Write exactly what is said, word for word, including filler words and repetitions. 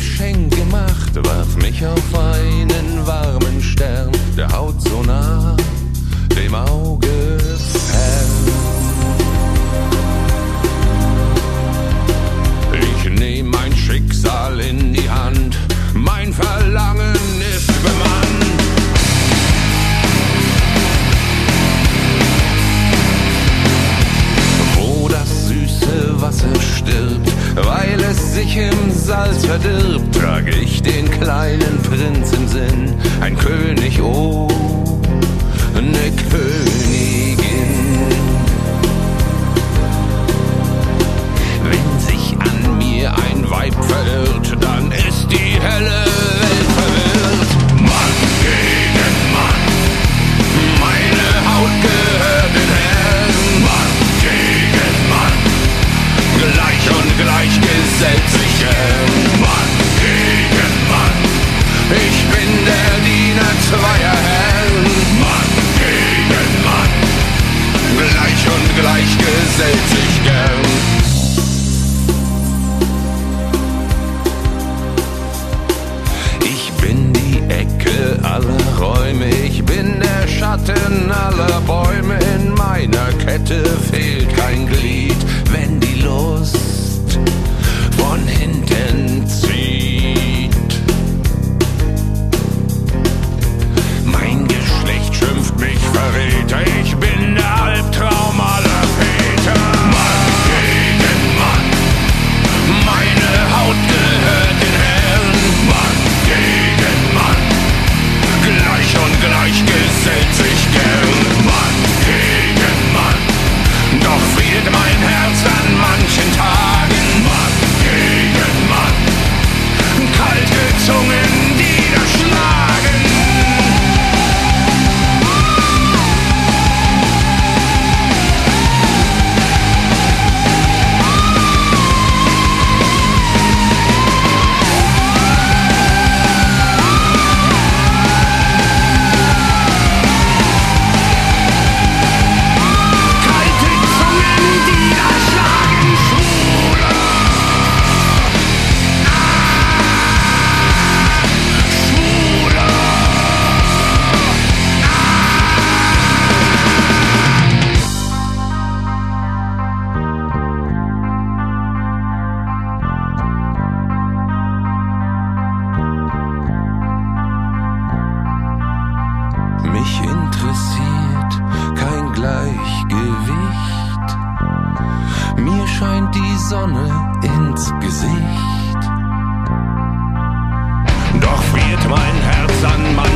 Geschenk gemacht, warf mich auf einen warmen Stern, der Haut so nah, dem Auge fern. Ich nehm mein Schicksal in die Hand, mein Verlangen ist bemannt. Wo das süße Wasser stirbt, weil es sich im Salz verdirbt, trag ich den kleinen Prinz im Sinn, ein König, oh, ne Königin. Wenn sich an mir ein Weib verirrt, dann ist die helle Welt verwirrt. Mann gegen Mann, meine Haut gehört den Herren. Mann gegen Mann, gleich und gleich gesellt sich gern. Mann gegen Mann, ich bin der Diener zweier Herren. Mann gegen Mann, gleich und gleich gesellt sich gern. Ich bin die Ecke aller Räume, ich bin der Schatten aller Bäume. In meiner Kette fehlt kein Glied, wenn die Lust von hinten zieht. Mein Geschlecht schimpft mich Verräter, ich bin der Albtraum aller Väter. Mann gegen Mann, meine Haut gehört den Herren. Mann gegen Mann, gleich und gleich gesellt sich gern. Mann gegen Mann, doch friert mein Herz an manchen Tagen. Mann gegen Mann, kalte Zungen, die da schlagen. Kalte Zungen, die da schlagen. Schwuler, Schwuler. Mich interessiert kein Gleichgewicht, mir scheint die Sonne ins Gesicht. Doch friert mein Herz an manchen